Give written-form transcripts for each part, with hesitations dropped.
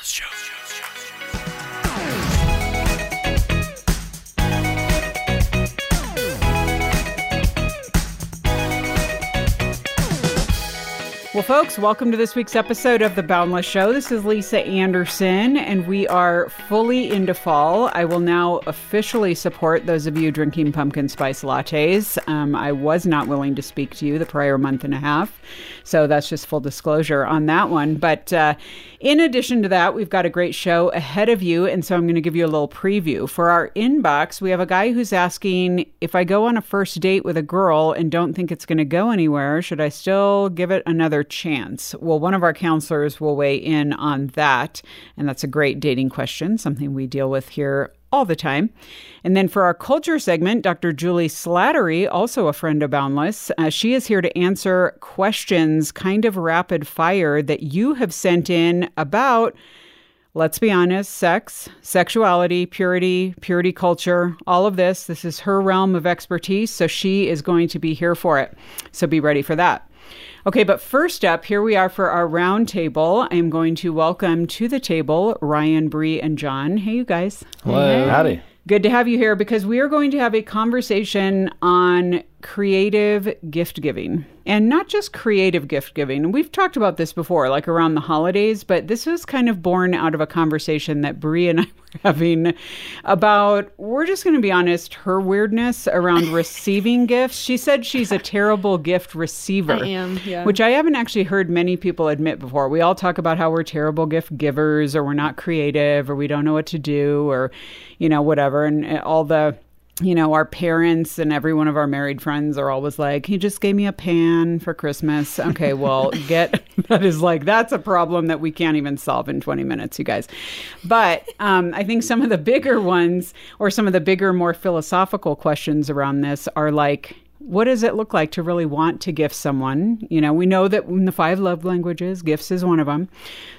Well, folks, welcome to this week's episode of The Boundless Show. This is Lisa Anderson, and we are fully into fall. I will now officially support those of you drinking pumpkin spice lattes. I was not willing to speak to you the prior month and a half, so that's just full disclosure on that one. But in addition to that, we've got a great show ahead of you, and so I'm going to give you a little preview. For our inbox, we have a guy who's asking, if I go on a first date with a girl and don't think it's going to go anywhere, should I still give it another chance? Well, one of our counselors will weigh in on that, and that's a great dating question, something we deal with here all the time. And then for our culture segment, Dr. Julie Slattery, also a friend of Boundless, she is here to answer questions kind of rapid fire that you have sent in about, let's be honest, sex, sexuality, purity culture, all of this. This is her realm of expertise, so she is going to be here for it. So be ready for that. Okay, but first up, here we are for our round table. I'm going to welcome to the table Ryan, Bree, and John. Hey, you guys. Hello. Hey. Howdy. Good to have you here because we are going to have a conversation on creative gift giving. And not just creative gift giving. We've talked about this before, like around the holidays, but this was kind of born out of a conversation that Bree and I were having about, we're just going to be honest, her weirdness around receiving gifts. She said she's a terrible gift receiver. I am, yeah. Which I haven't actually heard many people admit before. We all talk about how we're terrible gift givers, or we're not creative, or we don't know what to do, or, you know, whatever. And all the, you know, our parents and every one of our married friends are always like, he just gave me a pan for Christmas. Okay, well, that is like, that's a problem that we can't even solve in 20 minutes, you guys. But I think some of the bigger ones, or some of the bigger, more philosophical questions around this are like, what does it look like to really want to gift someone? You know, we know that in the 5 love languages, gifts is one of them.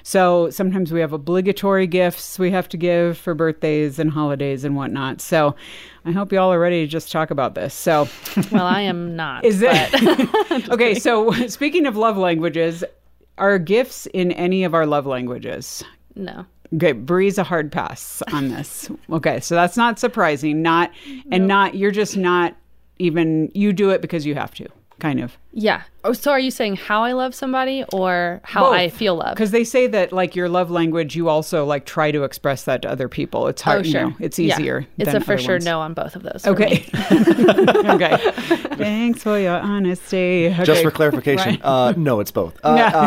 So sometimes we have obligatory gifts we have to give for birthdays and holidays and whatnot. So I hope y'all are ready to just talk about this. So, well, I am not. Is it? Okay, so speaking of love languages, are gifts in any of our love languages? No. Okay, Bree's a hard pass on this. Okay, so that's not surprising. You're just not even, you do it because you have to, kind of. Yeah. Oh, so are you saying how I love somebody or how Both. I feel love? Because they say that, like, your love language, you also, like, try to express that to other people. It's hard, sure. you know, it's easier. Yeah. It's than a for other sure ones. no on both of those. Okay. Okay. Thanks for your honesty. Okay. Just for clarification, no, it's both.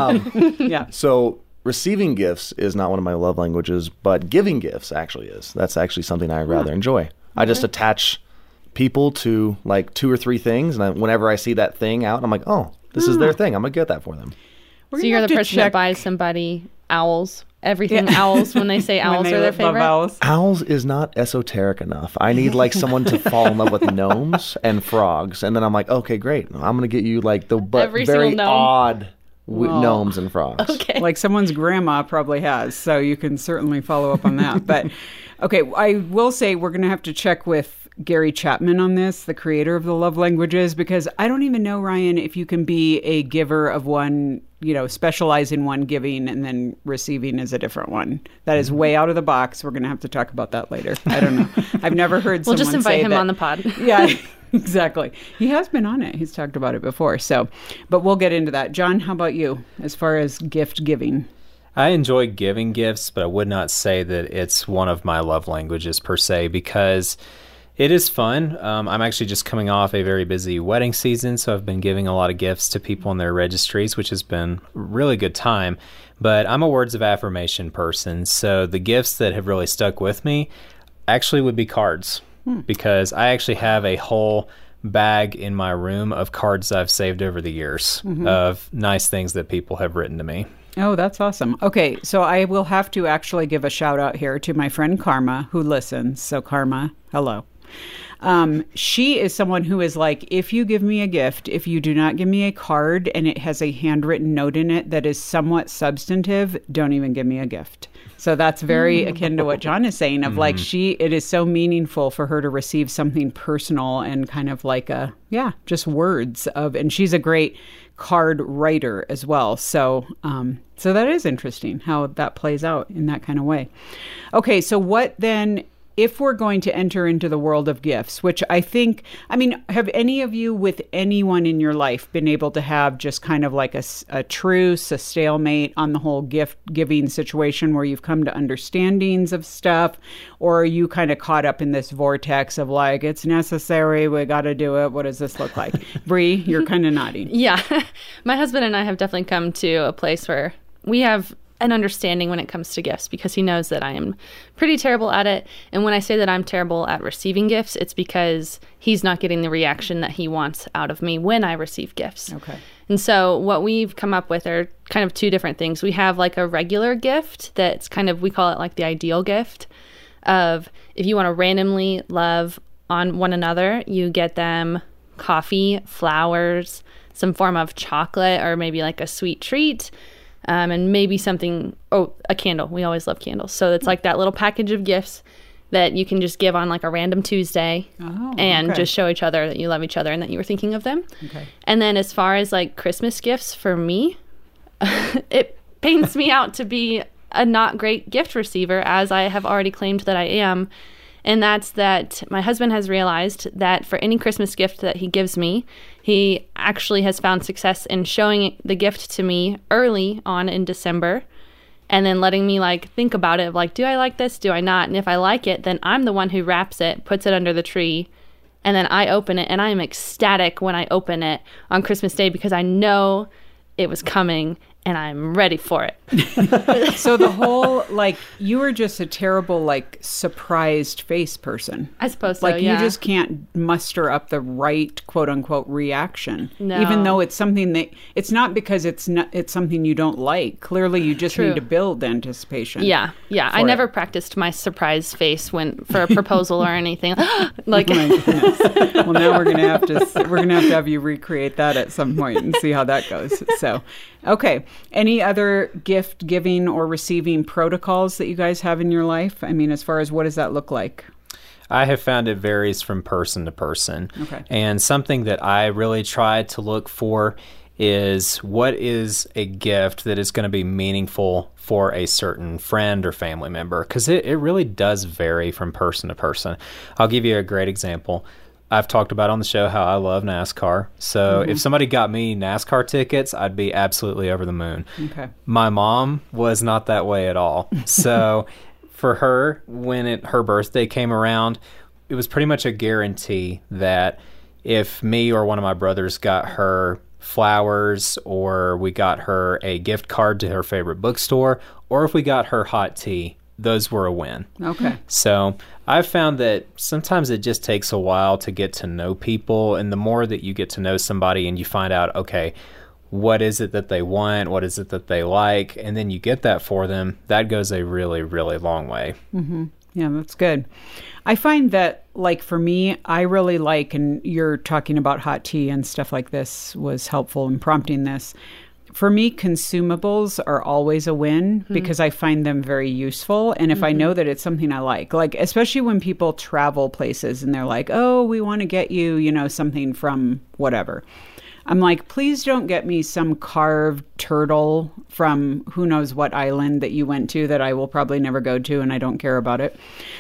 Yeah. So receiving gifts is not one of my love languages, but giving gifts actually is. That's actually something I rather enjoy. I just attach people to like 2 or 3 things, and whenever I see that thing out, I'm like, oh, this is their thing. I'm gonna get that for them. So you're the person that buys somebody owls. Everything owls when they say owls are their favorite. Owls is not esoteric enough. I need like someone to fall in love with gnomes and frogs, and then I'm like, okay, great. I'm gonna get you like the very odd gnomes and frogs. Okay. Like someone's grandma probably has, so you can certainly follow up on that. But okay, I will say we're gonna have to check with Gary Chapman on this, the creator of the love languages, because I don't even know, Ryan, if you can be a giver of one, you know, specialize in one giving and then receiving is a different one. That is way out of the box. We're going to have to talk about that later. I don't know. I've never heard we'll someone just invite say him that. on the pod. Yeah, exactly. He has been on it. He's talked about it before. So, but we'll get into that. John, how about you as far as gift giving? I enjoy giving gifts, but I would not say that it's one of my love languages per se, because it is fun. I'm actually just coming off a very busy wedding season, so I've been giving a lot of gifts to people in their registries, which has been a really good time. But I'm a words of affirmation person, so the gifts that have really stuck with me actually would be cards, because I actually have a whole bag in my room of cards I've saved over the years of nice things that people have written to me. Oh, that's awesome. Okay, so I will have to actually give a shout out here to my friend Karma, who listens. So Karma, hello. She is someone who is like, if you give me a gift, if you do not give me a card and it has a handwritten note in it that is somewhat substantive, don't even give me a gift. So that's very akin to what John is saying of like, it is so meaningful for her to receive something personal and kind of like just words of, and she's a great card writer as well. So, so that is interesting how that plays out in that kind of way. Okay. So what then, if we're going to enter into the world of gifts, which I think, I mean, have any of you with anyone in your life been able to have just kind of like a truce, a stalemate on the whole gift giving situation where you've come to understandings of stuff? Or are you kind of caught up in this vortex of like, it's necessary, we got to do it, what does this look like? Bree, you're kind of nodding. Yeah. My husband and I have definitely come to a place where we have an understanding when it comes to gifts, because he knows that I am pretty terrible at it. And when I say that I'm terrible at receiving gifts, it's because he's not getting the reaction that he wants out of me when I receive gifts. Okay. And so what we've come up with are kind of two different things. We have like a regular gift that's kind of, we call it like the ideal gift of if you want to randomly love on one another, you get them coffee, flowers, some form of chocolate, or maybe like a sweet treat. And maybe something, a candle. We always love candles. So it's like that little package of gifts that you can just give on like a random Tuesday and just show each other that you love each other and that you were thinking of them. Okay. And then as far as like Christmas gifts for me, it pains me out to be a not great gift receiver, as I have already claimed that I am. And that's that my husband has realized that for any Christmas gift that he gives me, he actually has found success in showing the gift to me early on in December and then letting me like think about it, like, do I like this? Do I not? And if I like it, then I'm the one who wraps it, puts it under the tree, and then I open it, and I am ecstatic when I open it on Christmas Day because I know it was coming and I'm ready for it. So the whole, like, you were just a terrible, like, surprised face person. I suppose so, like, yeah. you just can't muster up the right, quote unquote, reaction. No. Even though it's something that, it's not because it's something you don't like. Clearly, you just need to build anticipation. Yeah. I never practiced my surprise face for a proposal or anything. Like, oh my goodness. Well, now we're gonna have to have you recreate that at some point and see how that goes. So, okay. Any other gift giving or receiving protocols that you guys have in your life? I mean, as far as what does that look like? I have found it varies from person to person. Okay. And something that I really try to look for is what is a gift that is going to be meaningful for a certain friend or family member, because it really does vary from person to person. I'll give you a great example. I've talked about on the show how I love NASCAR. So if somebody got me NASCAR tickets, I'd be absolutely over the moon. Okay. My mom was not that way at all. So for her, when her birthday came around, it was pretty much a guarantee that if me or one of my brothers got her flowers, or we got her a gift card to her favorite bookstore, or if we got her hot tea, those were a win. Okay. So I've found that sometimes it just takes a while to get to know people. And the more that you get to know somebody and you find out, okay, what is it that they want? What is it that they like? And then you get that for them, that goes a really, really long way. Mm-hmm. Yeah, that's good. I find that, like, for me, I really like, and you're talking about hot tea and stuff like this was helpful in prompting this. For me, consumables are always a win because I find them very useful. And if I know that it's something I like, especially when people travel places and they're like, oh, we want to get you, something from whatever. I'm like, please don't get me some carved turtle from who knows what island that you went to that I will probably never go to and I don't care about it.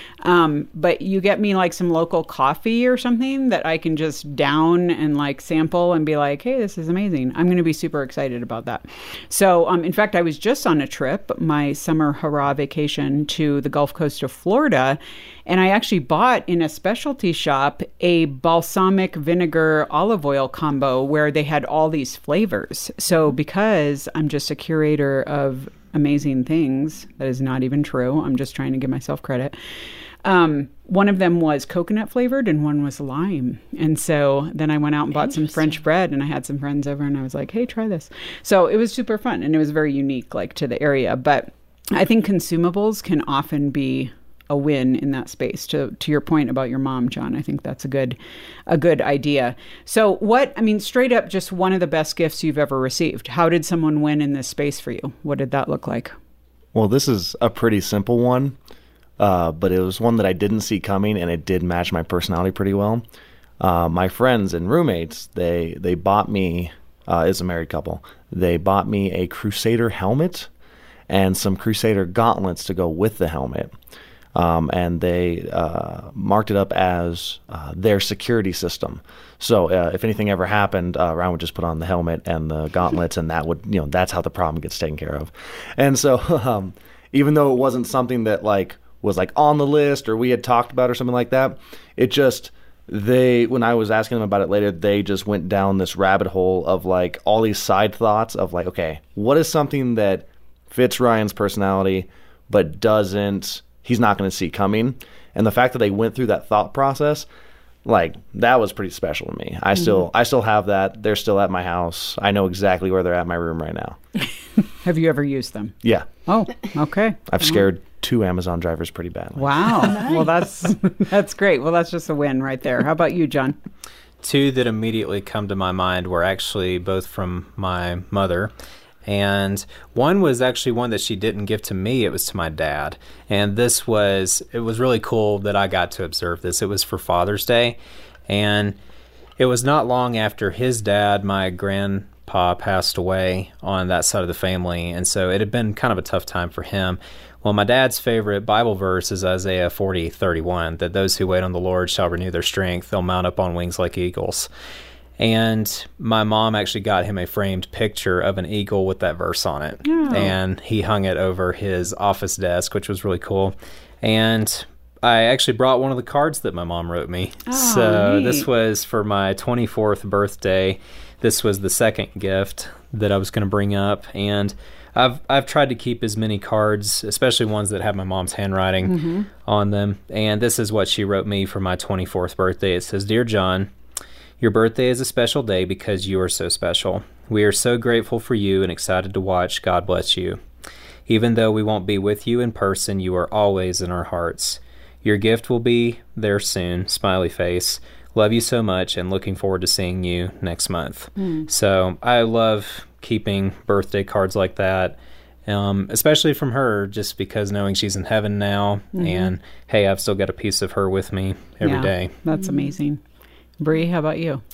But you get me like some local coffee or something that I can just down and like sample and be like, hey, this is amazing. I'm going to be super excited about that. So, in fact, I was just on a trip, my summer hurrah vacation to the Gulf Coast of Florida. And I actually bought in a specialty shop a balsamic vinegar olive oil combo where they had all these flavors. So because I'm just a curator of amazing things, that is not even true. I'm just trying to give myself credit. One of them was coconut flavored and one was lime. And so then I went out and bought some French bread and I had some friends over and I was like, hey, try this. So it was super fun and it was very unique, like, to the area. But I think consumables can often be a win in that space. To your point about your mom, John, I think that's a good idea. So straight up, just one of the best gifts you've ever received. How did someone win in this space for you? What did that look like? Well, this is a pretty simple one, but it was one that I didn't see coming, and it did match my personality pretty well. My friends and roommates, they bought me, it's a married couple, they bought me a Crusader helmet and some Crusader gauntlets to go with the helmet. And they marked it up as their security system. So if anything ever happened, Ryan would just put on the helmet and the gauntlets, and that would, that's how the problem gets taken care of. And so even though it wasn't something that was on the list or we had talked about or something like that, it just... when I was asking them about it later, they just went down this rabbit hole of all these side thoughts of okay, what is something that fits Ryan's personality but he's not going to see coming? And the fact that they went through that thought process, that was pretty special to me. I still have that. They're still at my house. I know exactly where they're at in my room right now. Have you ever used them? Yeah. Oh, okay. I've scared 2 Amazon drivers pretty badly. Wow. Nice. Well, that's great. Well, that's just a win right there. How about you, John? 2 that immediately come to my mind were actually both from my mother. And one was actually one that she didn't give to me. It was to my dad. And it was really cool that I got to observe this. It was for Father's Day. And it was not long after his dad, my grandpa, passed away on that side of the family. And so it had been kind of a tough time for him. Well, my dad's favorite Bible verse is Isaiah 40:31, that those who wait on the Lord shall renew their strength. They'll mount up on wings like eagles. And my mom actually got him a framed picture of an eagle with that verse on it. Oh. And he hung it over his office desk, which was really cool. And I actually brought one of the cards that my mom wrote me. Oh, so neat. This was for my 24th birthday. This was the second gift that I was going to bring up. And I've tried to keep as many cards, especially ones that have my mom's handwriting on them. And this is what she wrote me for my 24th birthday. It says, "Dear John, your birthday is a special day because you are so special. We are so grateful for you and excited to watch God bless you. Even though we won't be with you in person, you are always in our hearts. Your gift will be there soon, smiley face. Love you so much and looking forward to seeing you next month." So I love keeping birthday cards like that, especially from her, just because knowing she's in heaven now, and hey, I've still got a piece of her with me every day. That's amazing. Bree, how about you?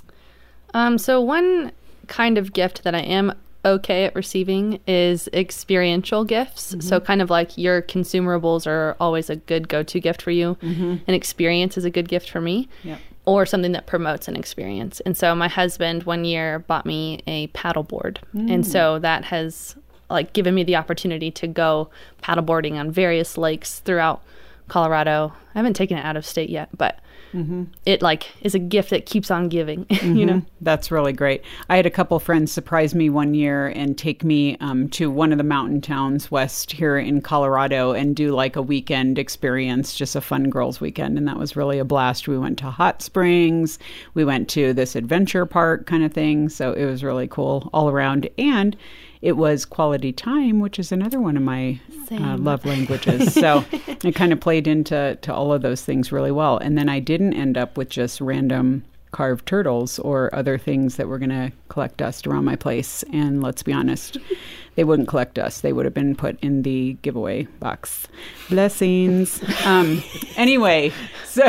So one kind of gift that I am okay at receiving is experiential gifts. So kind of like your consumables are always a good go-to gift for you. An experience is a good gift for me. Yep. Or something that promotes an experience. And so my husband one year bought me a paddleboard. And so that has given me the opportunity to go paddleboarding on various lakes throughout Colorado. I haven't taken it out of state yet, but it is a gift that keeps on giving, you know? That's really great. I had a couple friends surprise me one year and take me to one of the mountain towns west here in Colorado and do a weekend experience, just a fun girls weekend. And that was really a blast. We went to hot springs. We went to this adventure park kind of thing. So it was really cool all around. And it was quality time, which is another one of my love languages. So it kind of played into all of those things really well. And then I didn't end up with just random carved turtles or other things that were going to collect dust around my place. And let's be honest, they wouldn't collect dust. They would have been put in the giveaway box. Blessings. Anyway, so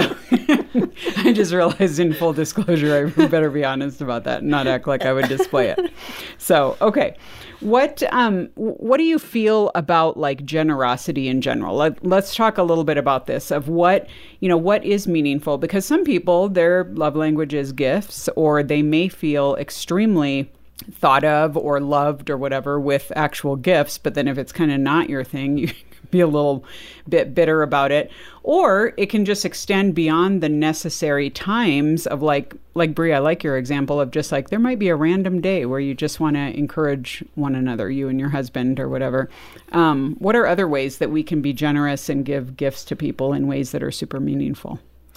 I just realized, in full disclosure, I better be honest about that and not act like I would display it. So, okay. What do you feel about generosity in general? Let's talk a little bit about this, of what is meaningful, because some people, their love language is gifts, or they may feel extremely thought of or loved or whatever with actual gifts, but then if it's kind of not your thing, you be a little bit bitter about it. Or it can just extend beyond the necessary times of like Brie, I like your example of just there might be a random day where you just want to encourage one another, you and your husband or whatever. What are other ways that we can be generous and give gifts to people in ways that are super meaningful?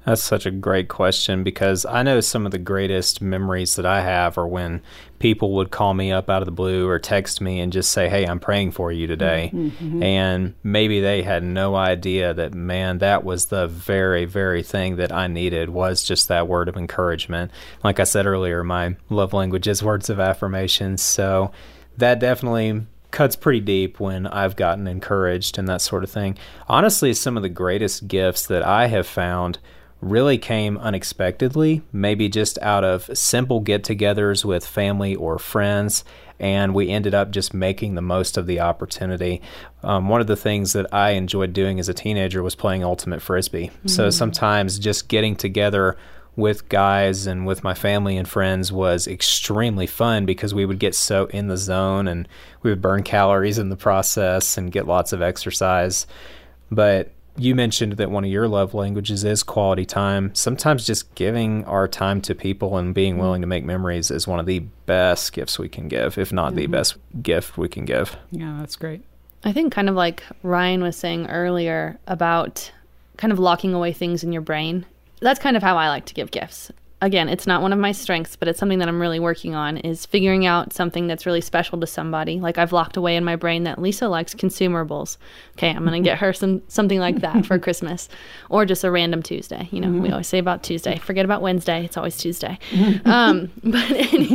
That's such a great question, because I know some of the greatest memories that I have are when people would call me up out of the blue or text me and just say, hey, I'm praying for you today. Mm-hmm. And maybe they had no idea that, man, that was the very, very thing that I needed, was just that word of encouragement. Like I said earlier, my love language is words of affirmation. So that definitely cuts pretty deep when I've gotten encouraged and that sort of thing. Honestly, some of the greatest gifts that I have found really came unexpectedly, maybe just out of simple get-togethers with family or friends, and we ended up just making the most of the opportunity. One of the things that I enjoyed doing as a teenager was playing Ultimate Frisbee. Mm-hmm. So sometimes just getting together with guys and with my family and friends was extremely fun, because we would get so in the zone and we would burn calories in the process and get lots of exercise. But you mentioned that one of your love languages is quality time. Sometimes just giving our time to people and being willing to make memories is one of the best gifts we can give, if not the best gift we can give. Yeah, that's great. I think kind of like Ryan was saying earlier about kind of locking away things in your brain. That's kind of how I like to give gifts. Again, it's not one of my strengths, but it's something that I'm really working on, is figuring out something that's really special to somebody. Like, I've locked away in my brain that Lisa likes consumables. Okay, I'm going to get her something like that for Christmas, or just a random Tuesday. You know, we always say about Tuesday. Forget about Wednesday. It's always Tuesday. But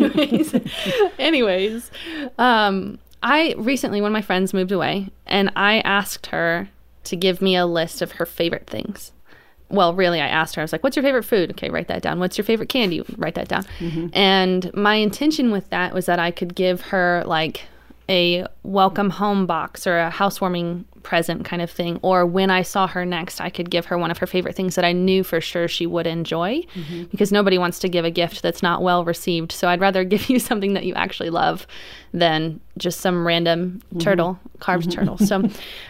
anyways, I recently, when my friends moved away, and I asked her to give me a list of her favorite things. Well, really, I asked her, I was like, what's your favorite food? Okay, write that down. What's your favorite candy? Write that down. Mm-hmm. And my intention with that was that I could give her like a welcome home box or a housewarming present kind of thing. Or when I saw her next, I could give her one of her favorite things that I knew for sure she would enjoy, because nobody wants to give a gift that's not well received. So I'd rather give you something that you actually love than just some random carved turtle. So,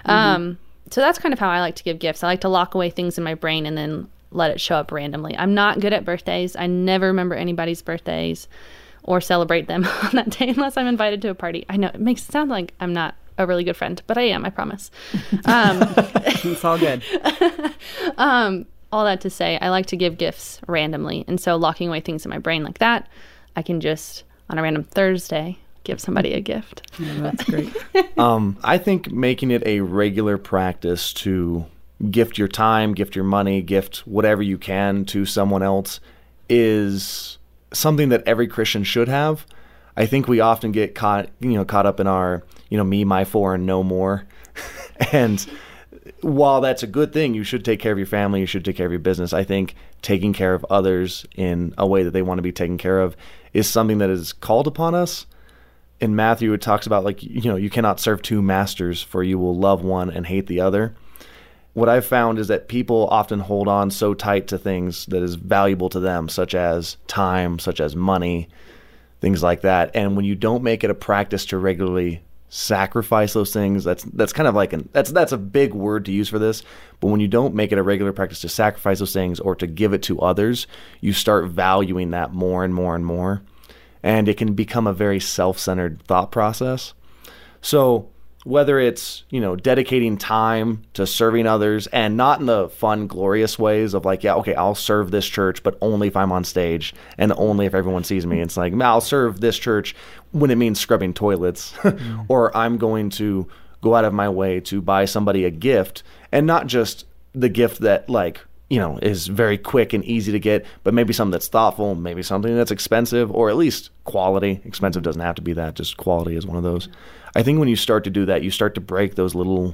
so that's kind of how I like to give gifts. I like to lock away things in my brain and then let it show up randomly. I'm not good at birthdays. I never remember anybody's birthdays or celebrate them on that day unless I'm invited to a party. I know it makes it sound like I'm not a really good friend, but I am, I promise. It's all good. All that to say, I like to give gifts randomly. And so locking away things in my brain like that, I can just, on a random Thursday, give somebody a gift. Yeah, that's great. I think making it a regular practice to gift your time, gift your money, gift whatever you can to someone else is something that every Christian should have. I think we often get caught up in our, me, my, for, and no more. And while that's a good thing, you should take care of your family, you should take care of your business. I think taking care of others in a way that they want to be taken care of is something that is called upon us. In Matthew, it talks about you cannot serve two masters, for you will love one and hate the other. What I've found is that people often hold on so tight to things that is valuable to them, such as time, such as money, things like that. And when you don't make it a practice to regularly sacrifice those things, that's kind of like that's a big word to use for this. But when you don't make it a regular practice to sacrifice those things or to give it to others, you start valuing that more and more and more. And it can become a very self-centered thought process. So whether it's, dedicating time to serving others, and not in the fun, glorious ways of I'll serve this church, but only if I'm on stage and only if everyone sees me. It's like, I'll serve this church when it means scrubbing toilets, or I'm going to go out of my way to buy somebody a gift, and not just the gift that is very quick and easy to get, but maybe something that's thoughtful, maybe something that's expensive, or at least quality. Expensive doesn't have to be that, just quality is one of those. I think when you start to do that, you start to break those little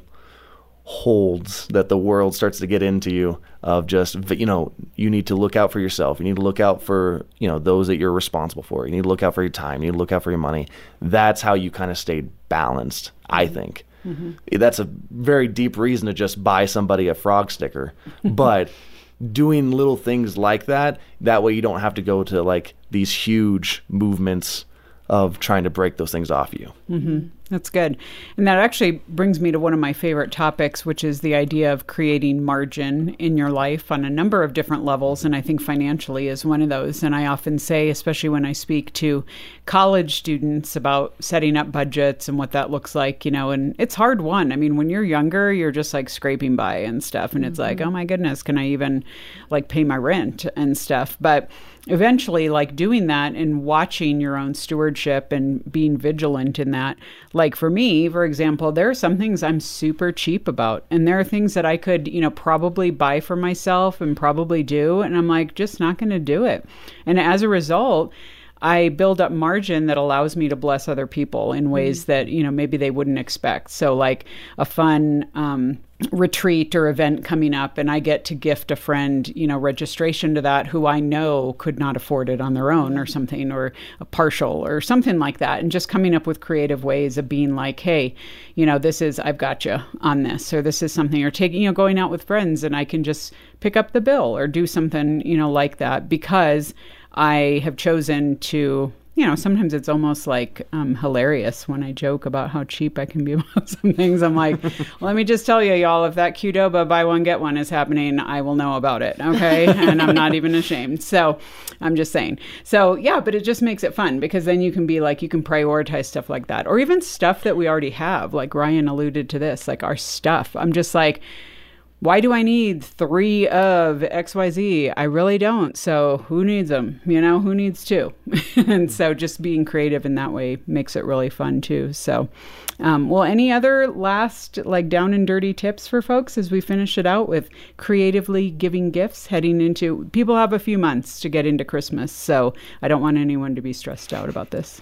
holds that the world starts to get into you of just, you need to look out for yourself. You need to look out for, those that you're responsible for. You need to look out for your time. You need to look out for your money. That's how you kind of stay balanced, I think. Mm-hmm. That's a very deep reason to just buy somebody a frog sticker. But doing little things like that way you don't have to go to these huge movements of trying to break those things off you. Mm-hmm. That's good. And that actually brings me to one of my favorite topics, which is the idea of creating margin in your life on a number of different levels. And I think financially is one of those. And I often say, especially when I speak to college students about setting up budgets and what that looks like, and it's hard won. I mean, when you're younger, you're just like scraping by and stuff. And it's like, oh my goodness, can I even like pay my rent and stuff? But eventually, like doing that and watching your own stewardship and being vigilant in that. Like for me, for example, there are some things I'm super cheap about. And there are things that I could, probably buy for myself and probably do. And I'm like, just not going to do it. And as a result, I build up margin that allows me to bless other people in ways that, maybe they wouldn't expect. So like a fun retreat or event coming up, and I get to gift a friend, registration to that who I know could not afford it on their own or something, or a partial or something like that. And just coming up with creative ways of being like, hey, I've got you on this, or this is something, or taking, going out with friends and I can just pick up the bill or do something, like that, because I have chosen to, sometimes it's almost like hilarious when I joke about how cheap I can be about some things. I'm like, let me just tell you, y'all, if that Qdoba buy one, get one is happening, I will know about it, okay? And I'm not even ashamed. So I'm just saying. So yeah, but it just makes it fun, because then you can be like, you can prioritize stuff like that. Or even stuff that we already have, like Ryan alluded to this, like our stuff. I'm just like, why do I need 3 of XYZ? I really don't. So who needs them? Who needs 2? And so just being creative in that way makes it really fun too. So, well, any other last like down and dirty tips for folks as we finish it out with creatively giving gifts heading into, people have a few months to get into Christmas. So I don't want anyone to be stressed out about this.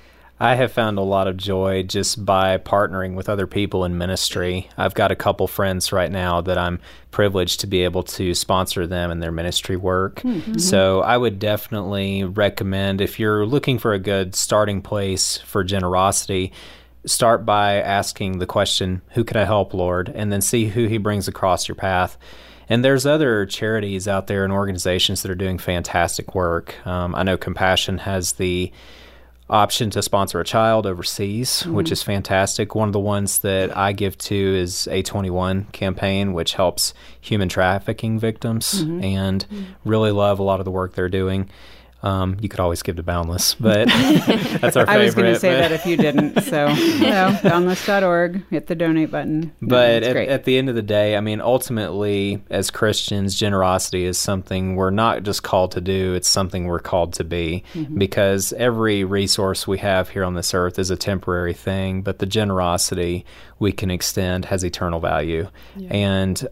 I have found a lot of joy just by partnering with other people in ministry. I've got a couple friends right now that I'm privileged to be able to sponsor them in their ministry work. Mm-hmm. So I would definitely recommend, if you're looking for a good starting place for generosity, start by asking the question, who can I help, Lord? And then see who he brings across your path. And there's other charities out there and organizations that are doing fantastic work. I know Compassion has the option to sponsor a child overseas, which is fantastic. One of the ones that I give to is A21 campaign, which helps human trafficking victims, and really love a lot of the work they're doing. You could always give to Boundless, but that's our favorite. I was going to say that if you didn't. So, boundless.org, hit the donate button. But at the end of the day, I mean, ultimately, as Christians, generosity is something we're not just called to do, it's something we're called to be, because every resource we have here on this earth is a temporary thing, but the generosity we can extend has eternal value. Yeah. And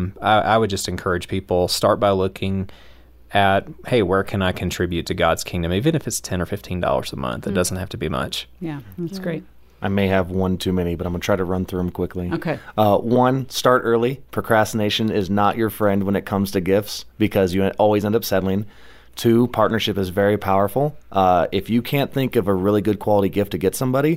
I would just encourage people, start by looking at, hey, where can I contribute to God's kingdom? Even if it's $10 or $15 a month, it doesn't have to be much. Yeah, that's great. I may have one too many, but I'm going to try to run through them quickly. Okay. 1, start early. Procrastination is not your friend when it comes to gifts, because you always end up settling. 2, partnership is very powerful. If you can't think of a really good quality gift to get somebody,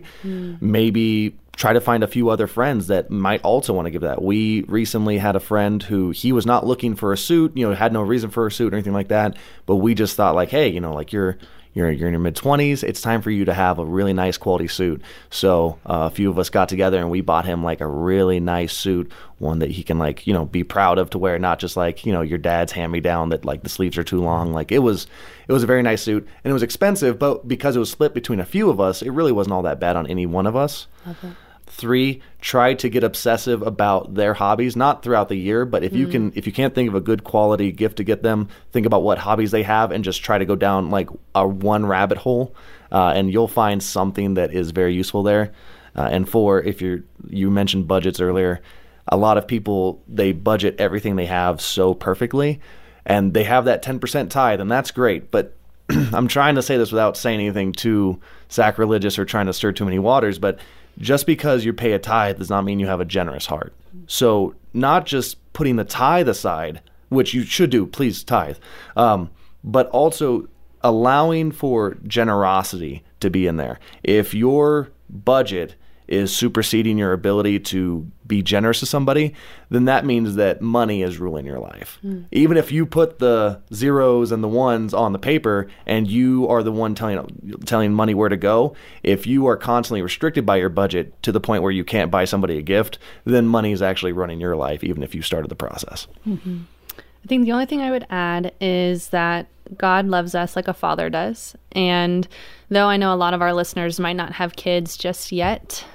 maybe try to find a few other friends that might also want to give that. We recently had a friend who, he was not looking for a suit, had no reason for a suit or anything like that, but we just thought like, hey, like you're in your mid-20s, it's time for you to have a really nice quality suit. So a few of us got together and we bought him like a really nice suit, one that he can like, be proud of to wear, not just like, your dad's hand-me-down that like the sleeves are too long. Like it was a very nice suit, and it was expensive, but because it was split between a few of us, it really wasn't all that bad on any one of us. Okay. 3, try to get obsessive about their hobbies, not throughout the year, but if you can't think of a good quality gift to get them, think about what hobbies they have and just try to go down like a one rabbit hole, and you'll find something that is very useful there. And 4, if you mentioned budgets earlier, a lot of people, they budget everything they have so perfectly, and they have that 10% tithe, and that's great, but I'm trying to say this without saying anything too sacrilegious or trying to stir too many waters, but just because you pay a tithe does not mean you have a generous heart. So not just putting the tithe aside, which you should do, please tithe, but also allowing for generosity to be in there. If your budget is superseding your ability to be generous to somebody, then that means that money is ruling your life. Even if you put the zeros and the ones on the paper and you are the one telling money where to go, if you are constantly restricted by your budget to the point where you can't buy somebody a gift, then money is actually running your life, even if you started the process. I think the only thing I would add is that God loves us like a father does. And though I know a lot of our listeners might not have kids just yet,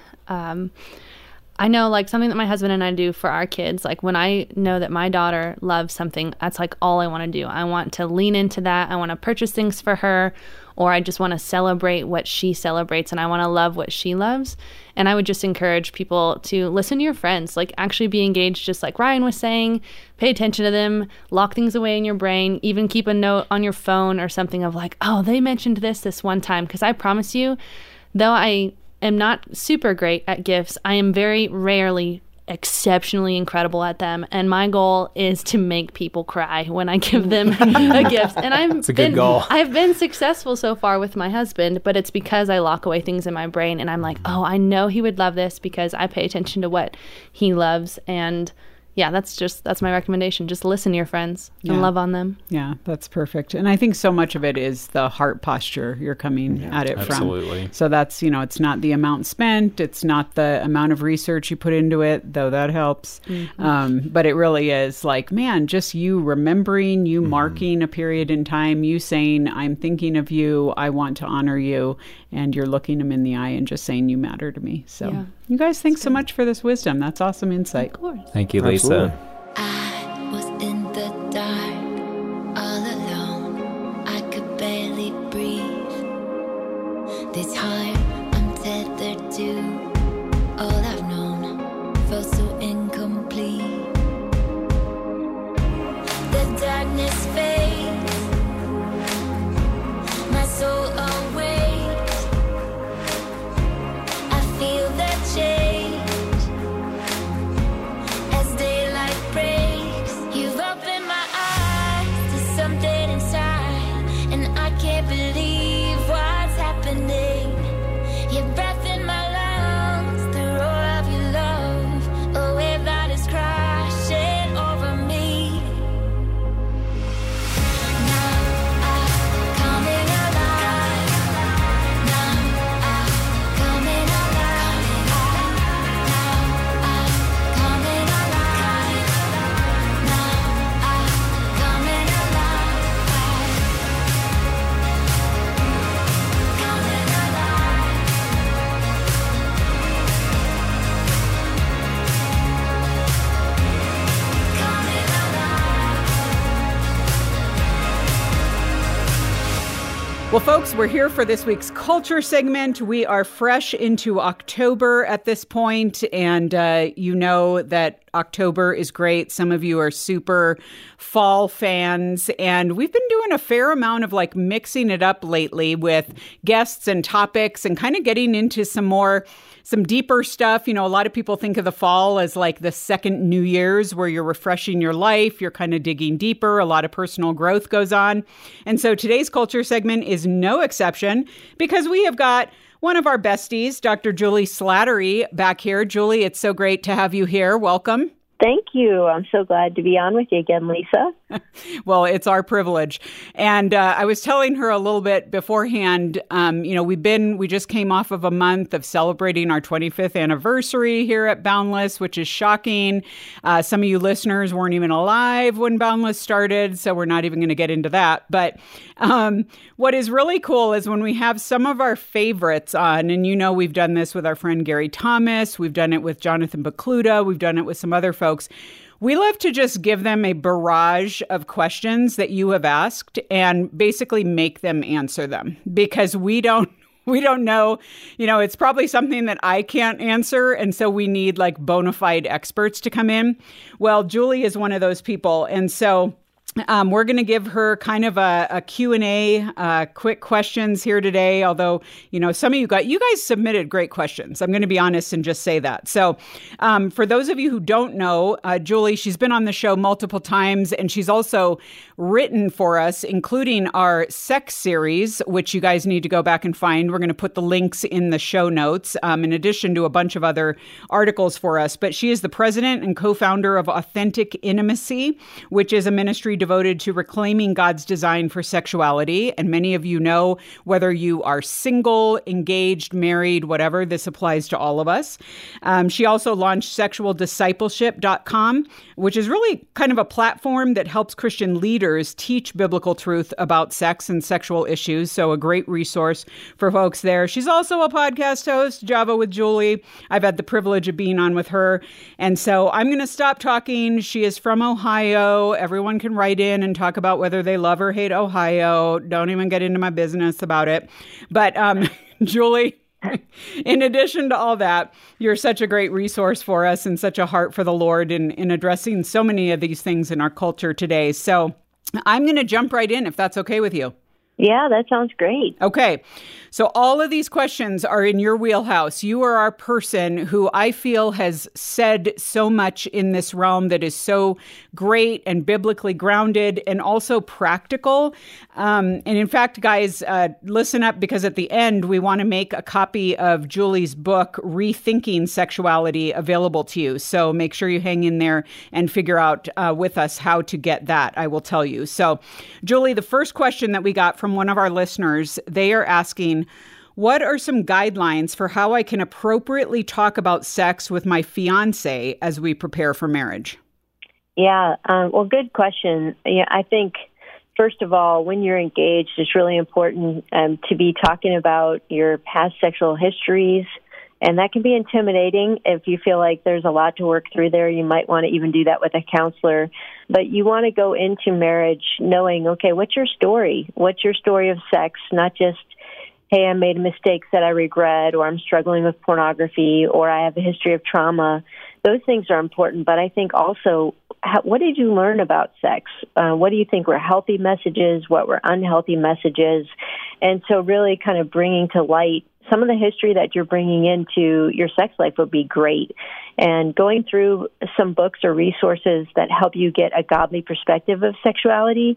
I know like something that my husband and I do for our kids, like when I know that my daughter loves something, that's like all I want to do. I want to lean into that. I want to purchase things for her, or I just want to celebrate what she celebrates, and I want to love what she loves. And I would just encourage people to listen to your friends, like actually be engaged, just like Ryan was saying, pay attention to them, lock things away in your brain, even keep a note on your phone or something of like, oh, they mentioned this one time. Because I promise you, though I am not super great at gifts, I am very rarely exceptionally incredible at them, and my goal is to make people cry when I give them a gift. And it's a good goal. I've been successful so far with my husband, but it's because I lock away things in my brain and I'm like, oh, I know he would love this because I pay attention to what he loves. And yeah, that's my recommendation. Just listen to your friends and love on them. Yeah, that's perfect. And I think so much of it is the heart posture you're coming at it from. Absolutely. So that's, it's not the amount spent. It's not the amount of research you put into it, though that helps. But it really is like, man, just you remembering, you marking a period in time, you saying, I'm thinking of you, I want to honor you. And you're looking them in the eye and just saying, you matter to me. So you guys, thanks so much for this wisdom. That's awesome insight. Of course. Thank you, Lisa. Absolutely. I was in the dark, all alone. I could barely breathe. This heart I'm tethered to, all I've known felt so incomplete. The darkness fades, my soul awakes. I feel the change. You've opened my eyes to something inside, and I can't believe what's happening. Your breath in my lungs, the roar of your love, a wave that is crashing over me. Now I'm coming alive. Now I'm coming alive. Now I'm coming alive. Well, folks, we're here for this week's culture segment. We are fresh into October at this point, and you know that October is great. Some of you are super fall fans, and we've been doing a fair amount of like mixing it up lately with guests and topics and kind of getting into some deeper stuff. A lot of people think of the fall as like the second New Year's where you're refreshing your life. You're kind of digging deeper. A lot of personal growth goes on. And so today's culture segment is no exception because we have got one of our besties, Dr. Julie Slattery, back here. Julie, it's so great to have you here. Welcome. Thank you. I'm so glad to be on with you again, Lisa. Well, it's our privilege. And I was telling her a little bit beforehand, we just came off of a month of celebrating our 25th anniversary here at Boundless, which is shocking. Some of you listeners weren't even alive when Boundless started, so we're not even going to get into that. But what is really cool is when we have some of our favorites on, and we've done this with our friend Gary Thomas, we've done it with Jonathan Bacluda, we've done it with some other folks. We love to just give them a barrage of questions that you have asked and basically make them answer them because we don't know, it's probably something that I can't answer. And so we need like bona fide experts to come in. Well, Julie is one of those people. And so We're going to give her kind of a Q&A, quick questions here today, although, some of you guys submitted great questions. I'm going to be honest and just say that. So for those of you who don't know, Julie, she's been on the show multiple times, and she's also written for us, including our sex series, which you guys need to go back and find. We're going to put the links in the show notes, in addition to a bunch of other articles for us. But she is the president and co-founder of Authentic Intimacy, which is a ministry devoted to reclaiming God's design for sexuality. And many of you know, whether you are single, engaged, married, whatever, this applies to all of us. She also launched sexualdiscipleship.com, which is really kind of a platform that helps Christian leaders teach biblical truth about sex and sexual issues. So a great resource for folks there. She's also a podcast host, Java with Julie. I've had the privilege of being on with her. And so I'm going to stop talking. She is from Ohio. Everyone can write in and talk about whether they love or hate Ohio. Don't even get into my business about it. But Julie, in addition to all that, you're such a great resource for us and such a heart for the Lord in addressing so many of these things in our culture today. So I'm going to jump right in if that's okay with you. Yeah, that sounds great. Okay. So all of these questions are in your wheelhouse. You are our person who I feel has said so much in this realm that is so great and biblically grounded and also practical. And in fact, guys, listen up, because at the end, we want to make a copy of Julie's book, Rethinking Sexuality, available to you. So make sure you hang in there and figure out with us how to get that. I will tell you. So Julie, the first question that we got from one of our listeners, they are asking, what are some guidelines for how I can appropriately talk about sex with my fiance as we prepare for marriage? Yeah, well, good question. Yeah, I think, first of all, when you're engaged, it's really important to be talking about your past sexual histories. And that can be intimidating if you feel like there's a lot to work through there. You might want to even do that with a counselor. But you want to go into marriage knowing, okay, what's your story? What's your story of sex? Not just, hey, I made mistakes that I regret, or I'm struggling with pornography, or I have a history of trauma. Those things are important. But I think also, what did you learn about sex? What do you think were healthy messages? What were unhealthy messages? And so really kind of bringing to light some of the history that you're bringing into your sex life would be great. And going through some books or resources that help you get a godly perspective of sexuality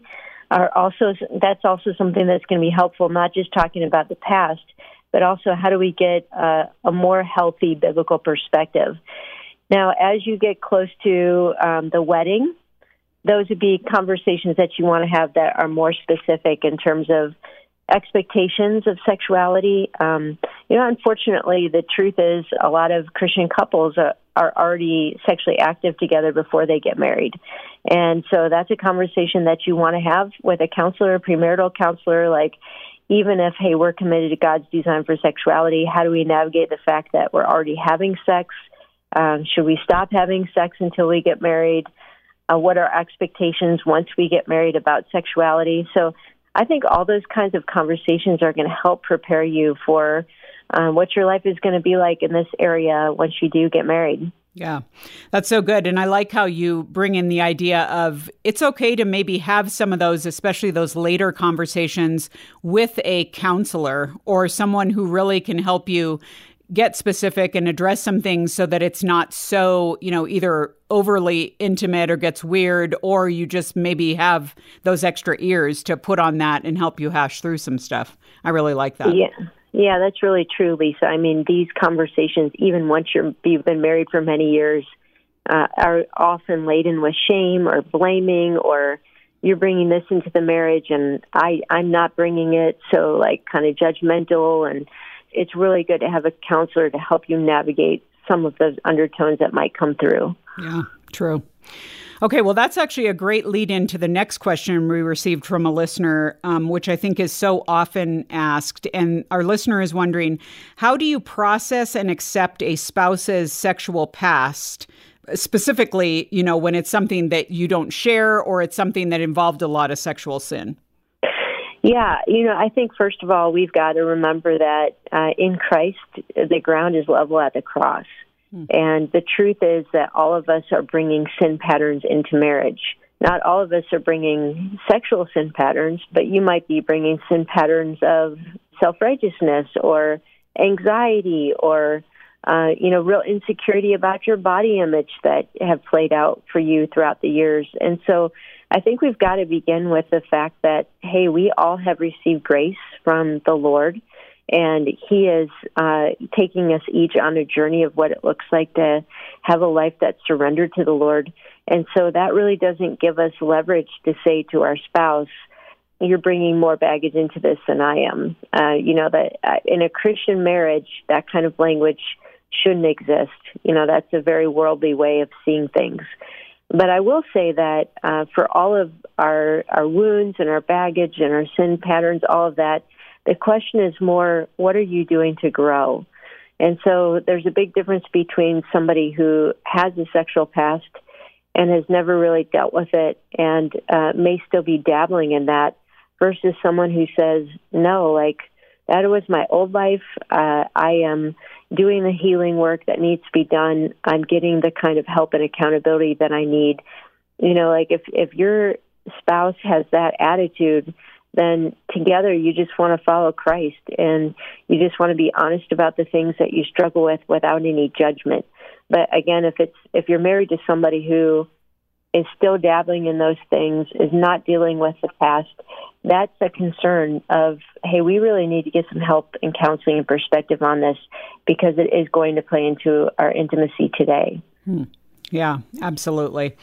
that's also something that's going to be helpful, not just talking about the past, but also how do we get a more healthy biblical perspective. Now, as you get close to the wedding, those would be conversations that you want to have that are more specific in terms of expectations of sexuality. Unfortunately, the truth is a lot of Christian couples are already sexually active together before they get married. And so that's a conversation that you want to have with a counselor, a premarital counselor, like, even if, hey, we're committed to God's design for sexuality, how do we navigate the fact that we're already having sex? Should we stop having sex until we get married? What are expectations once we get married about sexuality? So I think all those kinds of conversations are going to help prepare you for what your life is going to be like in this area once you do get married. Yeah, that's so good. And I like how you bring in the idea of it's okay to maybe have some of those, especially those later conversations with a counselor or someone who really can help you get specific and address some things so that it's not so, either overly intimate or gets weird, or you just maybe have those extra ears to put on that and help you hash through some stuff. I really like that. Yeah, that's really true, Lisa. I mean, these conversations, even once you've been married for many years, are often laden with shame or blaming, or you're bringing this into the marriage and I'm not bringing it, so like kind of judgmental. And it's really good to have a counselor to help you navigate some of those undertones that might come through. Yeah, true. Okay, well, that's actually a great lead into the next question we received from a listener, which I think is so often asked. And our listener is wondering, how do you process and accept a spouse's sexual past, specifically, when it's something that you don't share or it's something that involved a lot of sexual sin? Yeah, I think, first of all, we've got to remember that in Christ, the ground is level at the cross. And the truth is that all of us are bringing sin patterns into marriage. not all of us are bringing sexual sin patterns, but you might be bringing sin patterns of self-righteousness or anxiety or, real insecurity about your body image that have played out for you throughout the years. And so I think we've got to begin with the fact that, hey, we all have received grace from the Lord, and He is taking us each on a journey of what it looks like to have a life that's surrendered to the Lord. And so that really doesn't give us leverage to say to our spouse, you're bringing more baggage into this than I am. That in a Christian marriage, that kind of language shouldn't exist. That's a very worldly way of seeing things. But I will say that for all of our wounds and our baggage and our sin patterns, all of that, the question is more, what are you doing to grow? And so there's a big difference between somebody who has a sexual past and has never really dealt with it and may still be dabbling in that versus someone who says, no, that was my old life. I am doing the healing work that needs to be done. I'm getting the kind of help and accountability that I need. If your spouse has that attitude, then together you just want to follow Christ and you just want to be honest about the things that you struggle with without any judgment. But again, if you're married to somebody who is still dabbling in those things, is not dealing with the past, that's a concern of, hey, we really need to get some help and counseling and perspective on this because it is going to play into our intimacy today. Yeah, absolutely.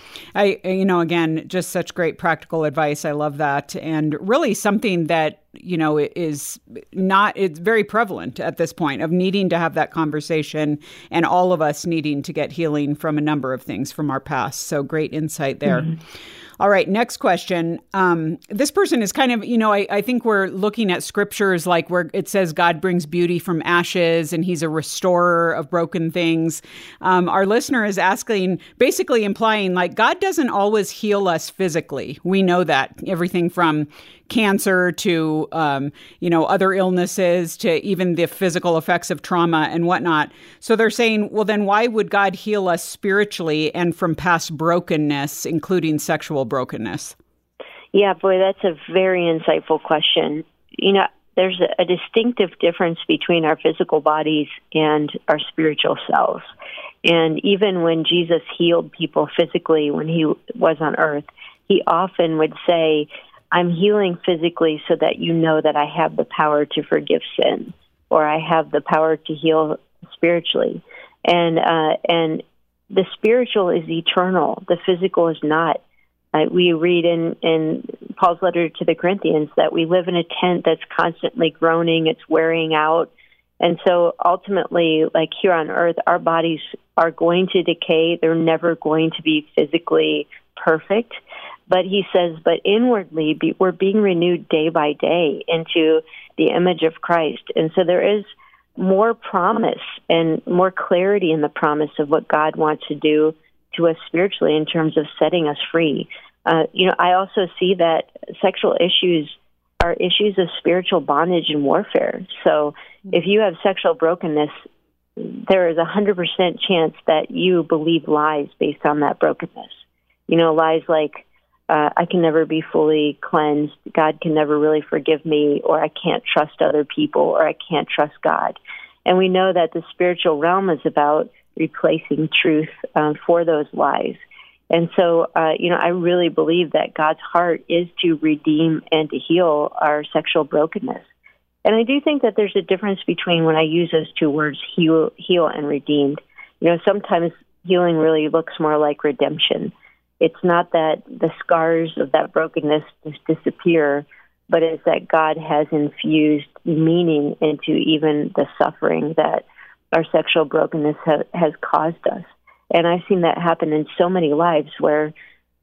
Again, just such great practical advice. I love that. And really something that, it's very prevalent at this point of needing to have that conversation and all of us needing to get healing from a number of things from our past. So great insight there. Mm-hmm. All right, next question. This person is kind of, I think we're looking at scriptures like where it says God brings beauty from ashes and He's a restorer of broken things. Our listener is asking, basically implying like God doesn't always heal us physically. We know that. Everything from cancer to, other illnesses to even the physical effects of trauma and whatnot. So they're saying, well, then why would God heal us spiritually and from past brokenness, including sexual brokenness? Yeah, boy, that's a very insightful question. There's a distinctive difference between our physical bodies and our spiritual selves. And even when Jesus healed people physically when He was on earth, He often would say, I'm healing physically so that you know that I have the power to forgive sin, or I have the power to heal spiritually. And the spiritual is eternal. The physical is not. We read in Paul's letter to the Corinthians that we live in a tent that's constantly groaning, it's wearing out. And so ultimately, like here on earth, our bodies are going to decay. They're never going to be physically perfect. But he says, but inwardly, we're being renewed day by day into the image of Christ. And so there is more promise and more clarity in the promise of what God wants to do to us spiritually in terms of setting us free. I also see that sexual issues are issues of spiritual bondage and warfare. So if you have sexual brokenness, there is 100% chance that you believe lies based on that brokenness. Lies like, I can never be fully cleansed, God can never really forgive me, or I can't trust other people, or I can't trust God. And we know that the spiritual realm is about replacing truth for those lies. And so, I really believe that God's heart is to redeem and to heal our sexual brokenness. And I do think that there's a difference between when I use those two words, heal and redeemed. Sometimes healing really looks more like redemption. It's not that the scars of that brokenness just disappear, but it's that God has infused meaning into even the suffering that our sexual brokenness has caused us. And I've seen that happen in so many lives where,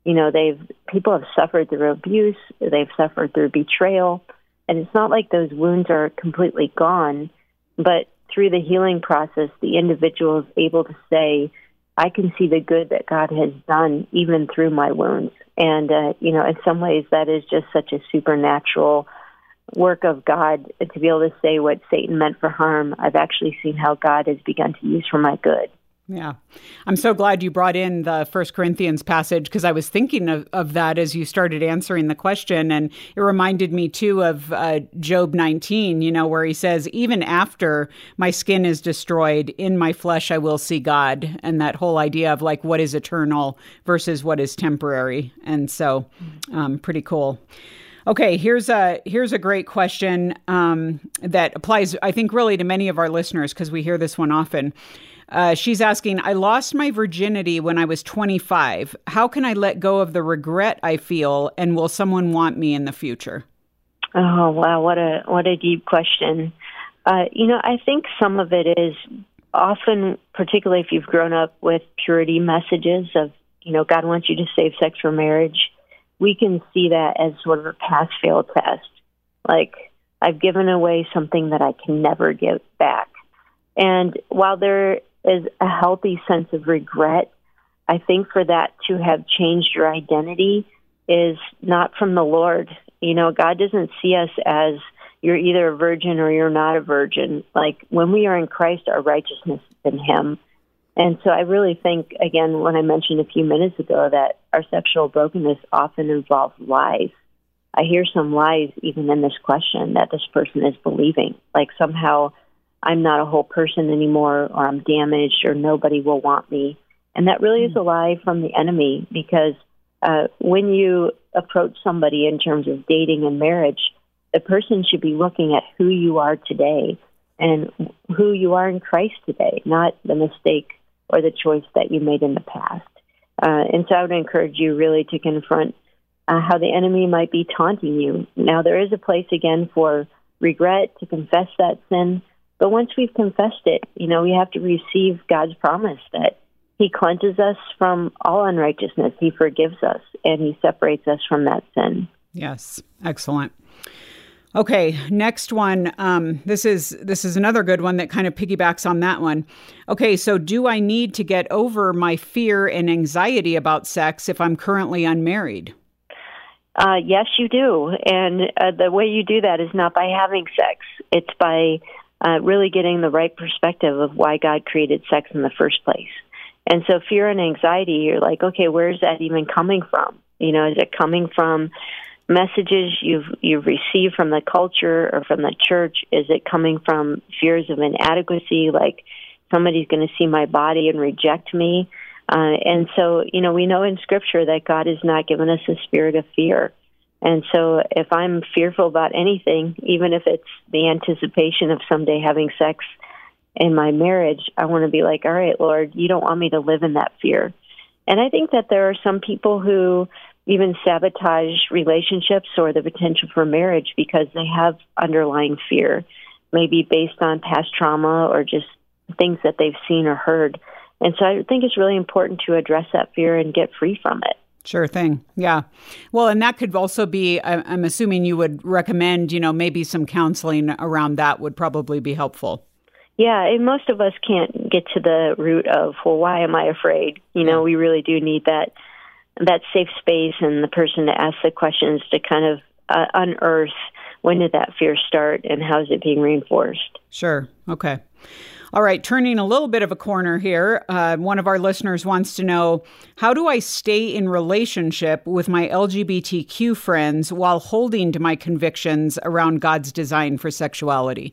people have suffered through abuse, they've suffered through betrayal, and it's not like those wounds are completely gone, but through the healing process, the individual is able to say, I can see the good that God has done even through my wounds. And, in some ways that is just such a supernatural work of God to be able to say what Satan meant for harm, I've actually seen how God has begun to use for my good. Yeah. I'm so glad you brought in the First Corinthians passage, because I was thinking of that as you started answering the question. And it reminded me too of Job 19, where he says, even after my skin is destroyed, in my flesh I will see God. And that whole idea of like what is eternal versus what is temporary. And so pretty cool. Okay, here's a great question that applies, I think, really to many of our listeners, because we hear this one often. She's asking, I lost my virginity when I was 25. How can I let go of the regret I feel, and will someone want me in the future? Oh, wow, what a deep question. I think some of it is often, particularly if you've grown up with purity messages of, God wants you to save sex for marriage, we can see that as sort of a pass-fail test. Like, I've given away something that I can never give back. And while there is a healthy sense of regret, I think for that to have changed your identity is not from the Lord. God doesn't see us as you're either a virgin or you're not a virgin. Like, when we are in Christ, our righteousness is in Him. And so I really think, again, when I mentioned a few minutes ago that our sexual brokenness often involves lies. I hear some lies even in this question that this person is believing. Like, somehow I'm not a whole person anymore, or I'm damaged, or nobody will want me. And that really is a lie from the enemy, because when you approach somebody in terms of dating and marriage, the person should be looking at who you are today and who you are in Christ today, not the mistake or the choice that you made in the past. And so I would encourage you really to confront how the enemy might be taunting you. Now, there is a place, again, for regret, to confess that sin. But once we've confessed it, we have to receive God's promise that He cleanses us from all unrighteousness. He forgives us, and He separates us from that sin. Yes. Excellent. Okay, next one. This is another good one that kind of piggybacks on that one. Okay, so do I need to get over my fear and anxiety about sex if I'm currently unmarried? Yes, you do. And the way you do that is not by having sex. It's by really getting the right perspective of why God created sex in the first place. And so fear and anxiety, you're like, okay, where's that even coming from? Is it coming from messages you've received from the culture or from the church? Is it coming from fears of inadequacy, like somebody's going to see my body and reject me? And so, we know in Scripture that God has not given us a spirit of fear. And so if I'm fearful about anything, even if it's the anticipation of someday having sex in my marriage, I want to be like, all right, Lord, you don't want me to live in that fear. And I think that there are some people who even sabotage relationships or the potential for marriage because they have underlying fear, maybe based on past trauma or just things that they've seen or heard. And so I think it's really important to address that fear and get free from it. Sure thing. Yeah. Well, and that could also be, I'm assuming you would recommend, maybe some counseling around that would probably be helpful. Yeah, and most of us can't get to the root of, well, why am I afraid? We really do need that safe space and the person to ask the questions to kind of unearth when did that fear start and how is it being reinforced. Sure. Okay. All right, turning a little bit of a corner here. One of our listeners wants to know, how do I stay in relationship with my LGBTQ friends while holding to my convictions around God's design for sexuality?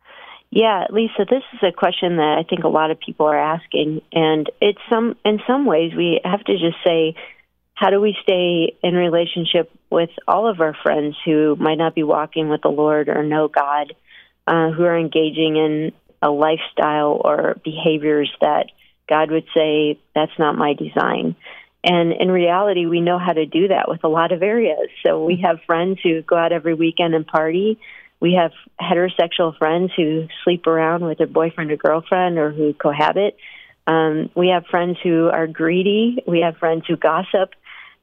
Yeah, Lisa, this is a question that I think a lot of people are asking. And in some ways, we have to just say, how do we stay in relationship with all of our friends who might not be walking with the Lord or know God, who are engaging in a lifestyle or behaviors that God would say, that's not my design. And in reality, we know how to do that with a lot of areas. So we have friends who go out every weekend and party. We have heterosexual friends who sleep around with their boyfriend or girlfriend or who cohabit. We have friends who are greedy. We have friends who gossip.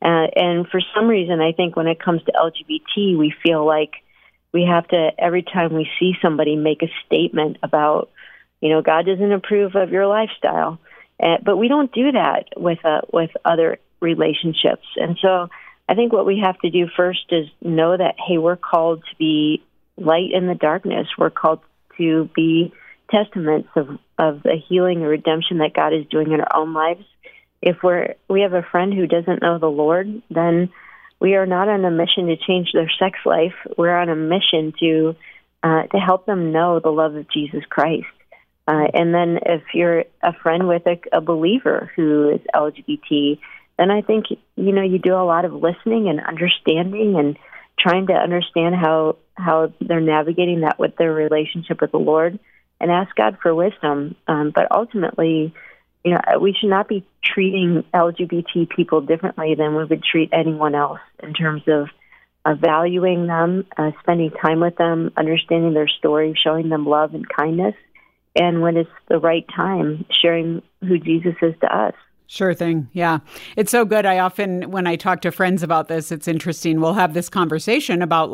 And for some reason, I think when it comes to LGBT, we feel like we have to, every time we see somebody, make a statement about, God doesn't approve of your lifestyle. But we don't do that with other relationships. And so I think what we have to do first is know that, hey, we're called to be light in the darkness. We're called to be testaments of the healing and redemption that God is doing in our own lives. If we have a friend who doesn't know the Lord, then we are not on a mission to change their sex life. We're on a mission to help them know the love of Jesus Christ. And then if you're a friend with a believer who is LGBT, then I think, you do a lot of listening and understanding and trying to understand how they're navigating that with their relationship with the Lord, and ask God for wisdom. But ultimately, we should not be treating LGBT people differently than we would treat anyone else in terms of valuing them, spending time with them, understanding their story, showing them love and kindness, and when it's the right time, sharing who Jesus is to us. Sure thing. Yeah. It's so good. I often, when I talk to friends about this, it's interesting. We'll have this conversation about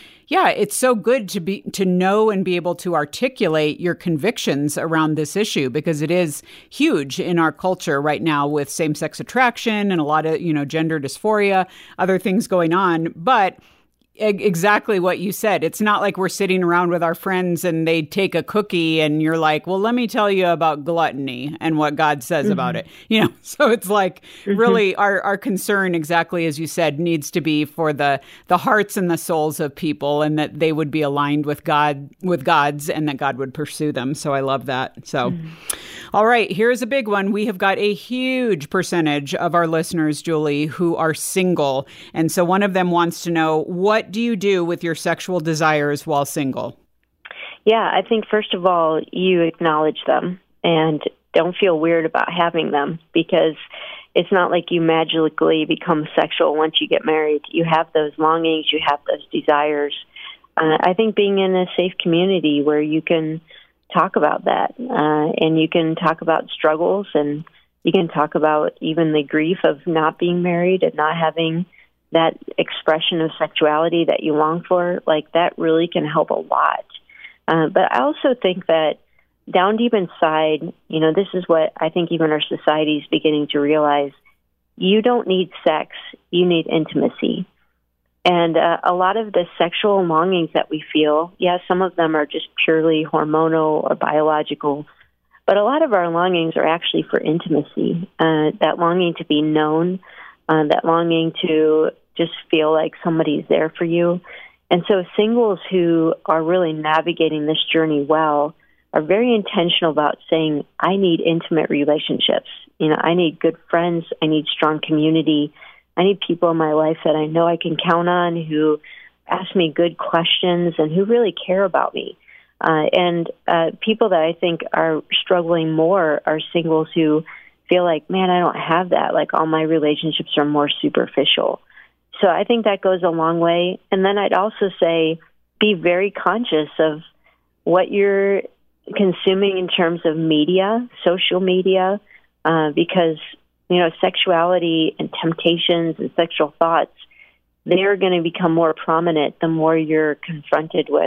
it's so good to know and be able to articulate your convictions around this issue, because it is huge in our culture right now with same-sex attraction and a lot of, gender dysphoria, other things going on. But exactly what you said. It's not like we're sitting around with our friends and they take a cookie and you're like, well, let me tell you about gluttony and what God says about it. So it's like really our concern, exactly as you said, needs to be for the hearts and the souls of people, and that they would be aligned with God's, and that God would pursue them. So I love that. So, all right, here's a big one. We have got a huge percentage of our listeners, Julie, who are single. And so one of them wants to know, what do you do with your sexual desires while single? Yeah, I think first of all, you acknowledge them and don't feel weird about having them, because it's not like you magically become sexual once you get married. You have those longings, you have those desires. I think being in a safe community where you can talk about that, and you can talk about struggles, and you can talk about even the grief of not being married and not having that expression of sexuality that you long for, that really can help a lot. But I also think that down deep inside, this is what I think even our society is beginning to realize. You don't need sex, you need intimacy. And a lot of the sexual longings that we feel, some of them are just purely hormonal or biological, but a lot of our longings are actually for intimacy, that longing to be known, that longing to just feel like somebody's there for you. And so singles who are really navigating this journey well are very intentional about saying, I need intimate relationships. I need good friends. I need strong community. I need people in my life that I know I can count on, who ask me good questions and who really care about me. And people that I think are struggling more are singles who feel like, man, I don't have that. All my relationships are more superficial. So I think that goes a long way. And then I'd also say, be very conscious of what you're consuming in terms of media, social media, because, sexuality and temptations and sexual thoughts, they're going to become more prominent the more you're confronted with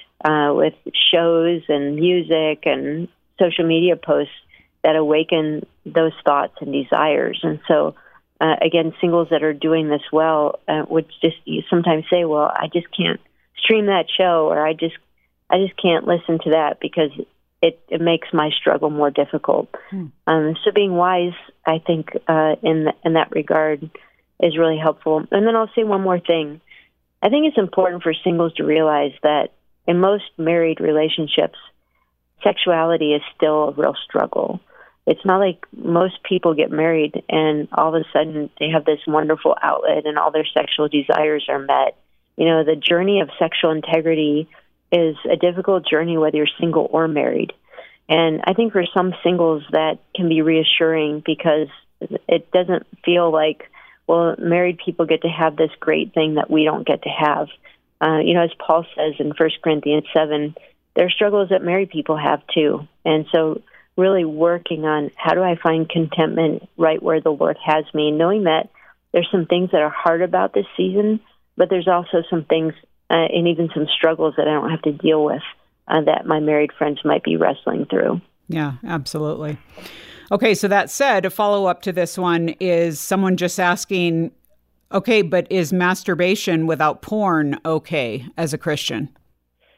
shows and music and social media posts that awaken those thoughts and desires. And so, again, singles that are doing this well would just sometimes say, well, I just can't stream that show, or I just can't listen to that because it makes my struggle more difficult. So being wise, I think, in that regard is really helpful. And then I'll say one more thing. I think it's important for singles to realize that in most married relationships, sexuality is still a real struggle. It's not like most people get married and all of a sudden they have this wonderful outlet and all their sexual desires are met. The journey of sexual integrity is a difficult journey whether you're single or married. And I think for some singles that can be reassuring, because it doesn't feel like, well, married people get to have this great thing that we don't get to have. As Paul says in 1 Corinthians 7, there are struggles that married people have too. And so really working on how do I find contentment right where the Lord has me, knowing that there's some things that are hard about this season, but there's also some things and even some struggles that I don't have to deal with that my married friends might be wrestling through. Yeah, absolutely. Okay, so that said, a follow-up to this one is someone just asking, okay, but is masturbation without porn okay as a Christian?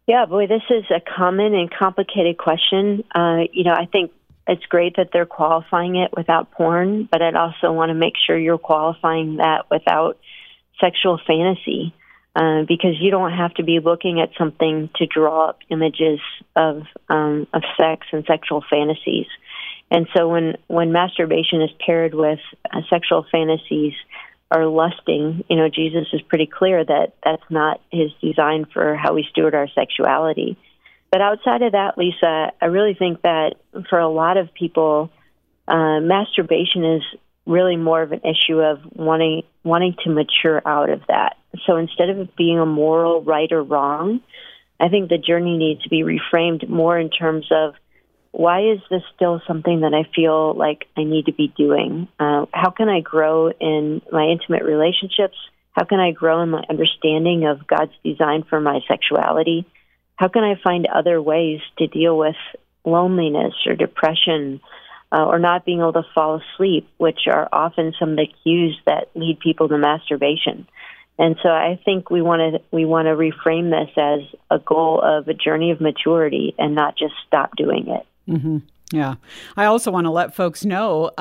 Yeah, boy, this is a common and complicated question. I think it's great that they're qualifying it without porn, but I'd also want to make sure you're qualifying that without sexual fantasy, because you don't have to be looking at something to draw up images of sex and sexual fantasies. And so when masturbation is paired with sexual fantasies or lusting, Jesus is pretty clear that that's not his design for how we steward our sexuality. But outside of that, Lisa, I really think that for a lot of people, masturbation is really more of an issue of wanting to mature out of that. So instead of it being a moral right or wrong, I think the journey needs to be reframed more in terms of, why is this still something that I feel like I need to be doing? How can I grow in my intimate relationships? How can I grow in my understanding of God's design for my sexuality? How can I find other ways to deal with loneliness or depression or not being able to fall asleep, which are often some of the cues that lead people to masturbation? And so I think we want to reframe this as a goal of a journey of maturity and not just stop doing it. Mm-hmm. Yeah. I also want to let folks know,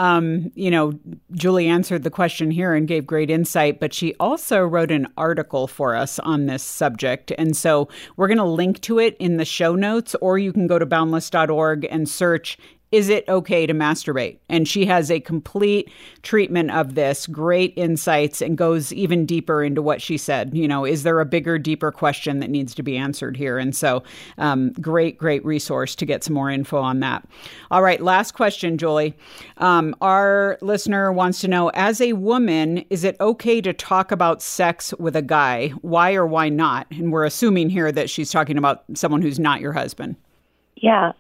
Julie answered the question here and gave great insight, but she also wrote an article for us on this subject. And so we're going to link to it in the show notes, or you can go to boundless.org and search, "Is it okay to masturbate?" And she has a complete treatment of this, great insights, and goes even deeper into what she said. Is there a bigger, deeper question that needs to be answered here? And so great resource to get some more info on that. All right, last question, Julie. Our listener wants to know, as a woman, is it okay to talk about sex with a guy? Why or why not? And we're assuming here that she's talking about someone who's not your husband. Yeah,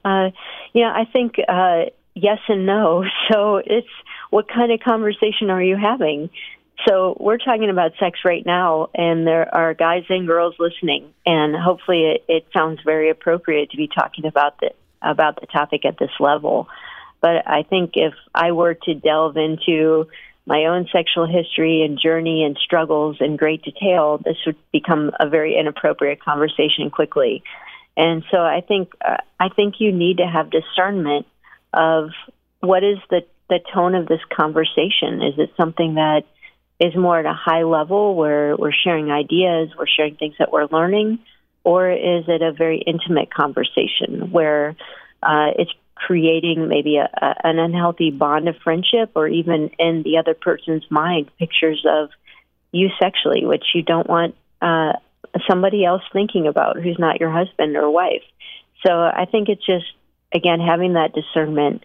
I think yes and no. So it's, what kind of conversation are you having? So we're talking about sex right now, and there are guys and girls listening, and hopefully it sounds very appropriate to be talking about the topic at this level. But I think if I were to delve into my own sexual history and journey and struggles in great detail, this would become a very inappropriate conversation quickly. And so I think you need to have discernment of what is the tone of this conversation. Is it something that is more at a high level where we're sharing ideas, we're sharing things that we're learning, or is it a very intimate conversation where it's creating maybe an unhealthy bond of friendship, or even in the other person's mind pictures of you sexually, which you don't want somebody else thinking about who's not your husband or wife. So I think it's just, again, having that discernment.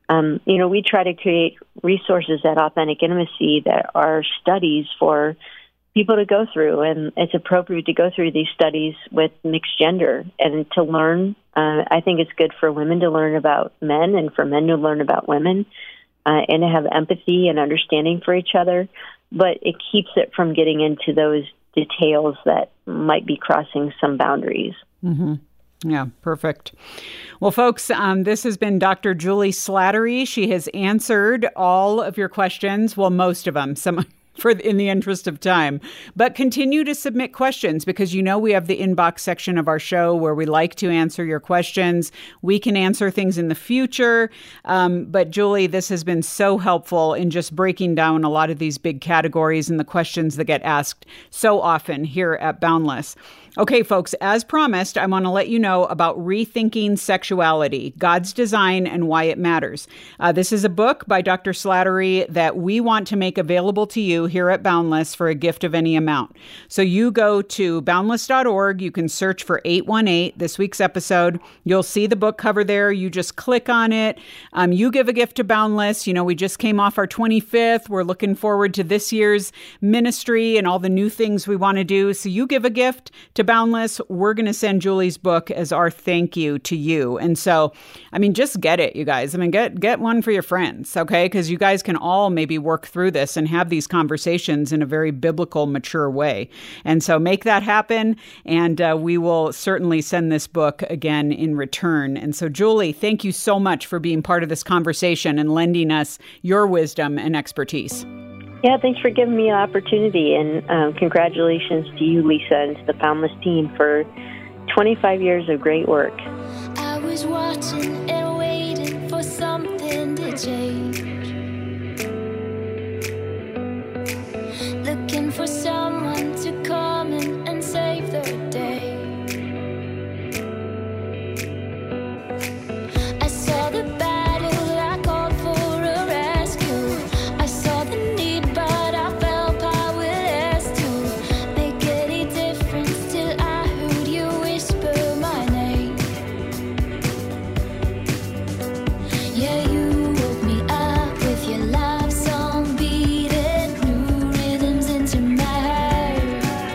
We try to create resources at Authentic Intimacy that are studies for people to go through, and it's appropriate to go through these studies with mixed gender and to learn. I think it's good for women to learn about men and for men to learn about women and to have empathy and understanding for each other, but it keeps it from getting into those details that might be crossing some boundaries. Mm-hmm. Yeah, perfect. Well, folks, this has been Dr. Julie Slattery. She has answered all of your questions. Well, most of them, some in the interest of time. But continue to submit questions, because we have the inbox section of our show where we like to answer your questions. We can answer things in the future. But Julie, this has been so helpful in just breaking down a lot of these big categories and the questions that get asked so often here at Boundless. Okay, folks, as promised, I want to let you know about Rethinking Sexuality, God's Design and Why It Matters. This is a book by Dr. Slattery that we want to make available to you here at Boundless for a gift of any amount. So you go to boundless.org. You can search for 818, this week's episode. You'll see the book cover there. You just click on it. You give a gift to Boundless. We just came off our 25th. We're looking forward to this year's ministry and all the new things we want to do. So you give a gift to Boundless. We're going to send Julie's book as our thank you to you. And so, just get it, you guys. Get one for your friends, okay? Because you guys can all maybe work through this and have these conversations in a very biblical, mature way. And so make that happen, and we will certainly send this book again in return. And so, Julie, thank you so much for being part of this conversation and lending us your wisdom and expertise. Yeah, thanks for giving me an opportunity, and congratulations to you, Lisa, and to the Boundless team for 25 years of great work. I was watching and waiting for something to change. Looking for someone to come in and save the day. I saw the battle, I called for a rescue. I saw the need, but I felt powerless to make any difference till I heard you whisper my name. Yeah, you woke me up with your love song beating new rhythms into my heart,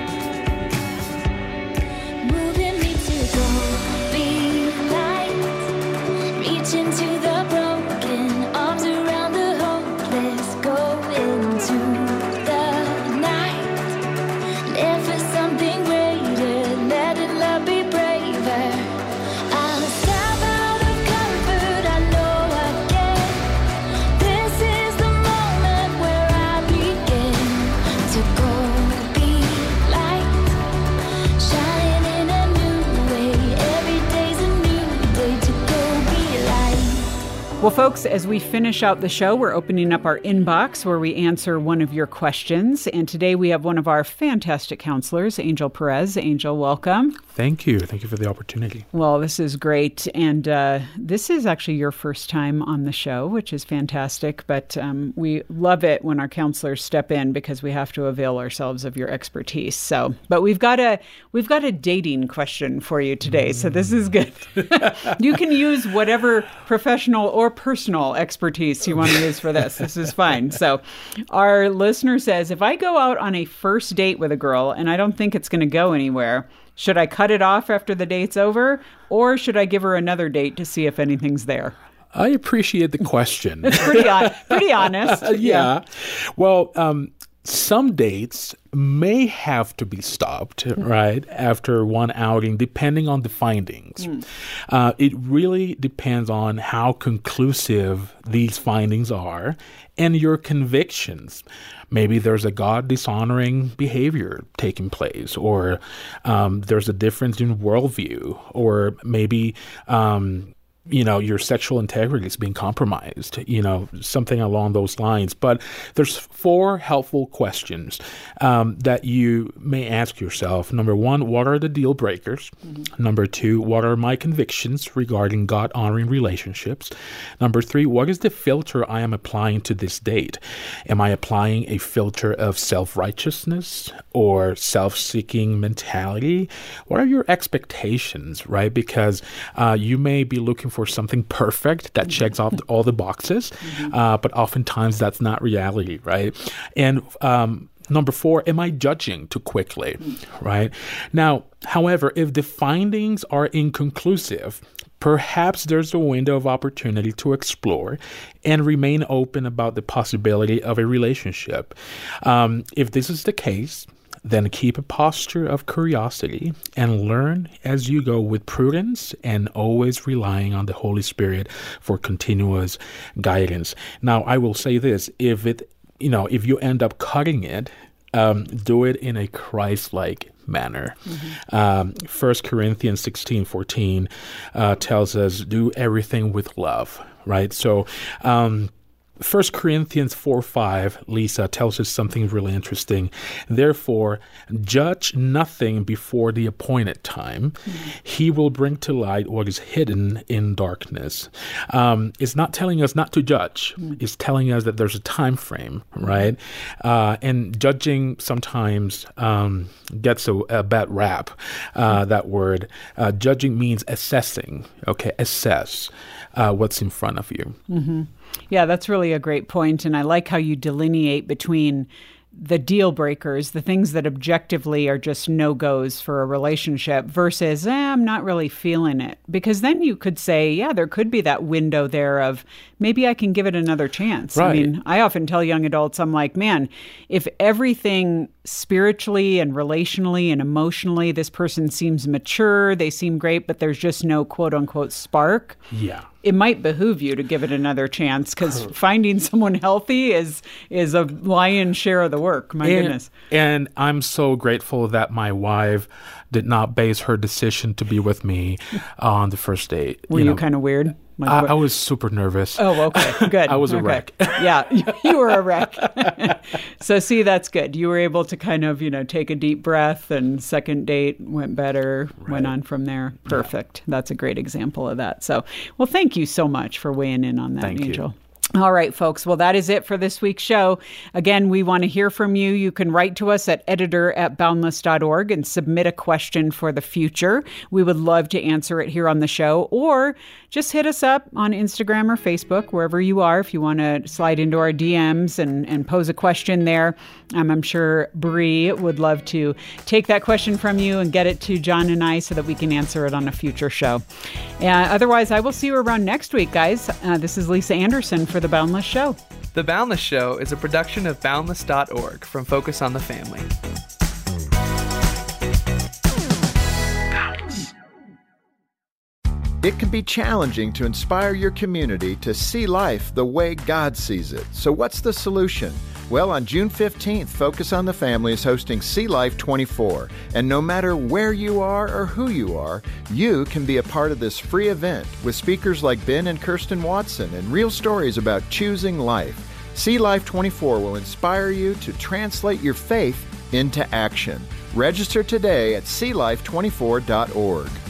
moving me to go be light, reaching to the broken, arms around the hopeless, go into the night, live for something greater, letting love be braver. I'll step out of comfort, I know again. This is the moment where I begin to go be light, shining in a new way. Every day's a new day to go be light. Well, folks, as we finish out the show, we're opening up our inbox where we answer one of your questions. And today we have one of our fantastic counselors, Angel Perez. Angel, welcome. Thank you. Thank you for the opportunity. Well, this is great. And this is actually your first time on the show, which is fantastic. But we love it when our counselors step in because we have to avail ourselves of your expertise. So, but we've got a dating question for you today. So this is good. You can use whatever professional or personal expertise you want to use for this. This is fine. So our listener says, if I go out on a first date with a girl and I don't think it's going to go anywhere, should I cut it off after the date's over, or should I give her another date to see if anything's there? I appreciate the question. It's pretty honest. Yeah. Well, some dates may have to be stopped, right, after one outing, depending on the findings. It really depends on how conclusive these findings are and your convictions. Maybe there's a God-dishonoring behavior taking place, or there's a difference in worldview, or maybe your sexual integrity is being compromised, something along those lines. But there's 4 helpful questions that you may ask yourself. Number 1, what are the deal breakers? Number 2, what are my convictions regarding God-honoring relationships? Number 3, what is the filter I am applying to this date? Am I applying a filter of self-righteousness or self-seeking mentality? What are your expectations, right? Because you may be looking for something perfect that checks off all the boxes, but oftentimes that's not reality, right? And number 4, am I judging too quickly, right? Now, however, if the findings are inconclusive, perhaps there's a window of opportunity to explore and remain open about the possibility of a relationship. If this is the case, then keep a posture of curiosity and learn as you go with prudence and always relying on the Holy Spirit for continuous guidance. Now, I will say this, if you end up cutting it, do it in a Christ-like manner. 1 Corinthians 16:14 tells us, do everything with love, right? So, 1 Corinthians 4:5, Lisa, tells us something really interesting. Therefore, judge nothing before the appointed time. He will bring to light what is hidden in darkness. It's not telling us not to judge. It's telling us that there's a time frame, right? And judging sometimes gets a bad rap, that word. Judging means assessing, okay? Assess what's in front of you. Yeah, that's really a great point. And I like how you delineate between the deal breakers, the things that objectively are just no-goes for a relationship versus, I'm not really feeling it. Because then you could say, yeah, there could be that window there of maybe I can give it another chance. Right. I mean, I often tell young adults, I'm like, man, if everything spiritually and relationally and emotionally, this person seems mature, they seem great, but there's just no quote-unquote spark. Yeah. it might behoove you to give it another chance, because finding someone healthy is a lion's share of the work. My goodness. And I'm so grateful that my wife did not base her decision to be with me on the first date. Were you kind of weird? I was super nervous. Oh, okay. Good. I was a wreck. Yeah, you were a wreck. So, see, that's good. You were able to kind of, take a deep breath, and second date went better, went on from there. Perfect. Yeah. That's a great example of that. So, well, thank you so much for weighing in on that, Angel. All right, folks. Well, that is it for this week's show. Again, we want to hear from you. You can write to us at editor@boundless.org and submit a question for the future. We would love to answer it here on the show, or just hit us up on Instagram or Facebook, wherever you are, if you want to slide into our DMs and pose a question there. I'm sure Bree would love to take that question from you and get it to John and I so that we can answer it on a future show. Otherwise, I will see you around next week, guys. This is Lisa Anderson for The Boundless Show. The Boundless Show is a production of Boundless.org from Focus on the Family. It can be challenging to inspire your community to see life the way God sees it. So what's the solution? Well, on June 15th, Focus on the Family is hosting See Life 24. And no matter where you are or who you are, you can be a part of this free event with speakers like Ben and Kirsten Watson and real stories about choosing life. See Life 24 will inspire you to translate your faith into action. Register today at seelife24.org.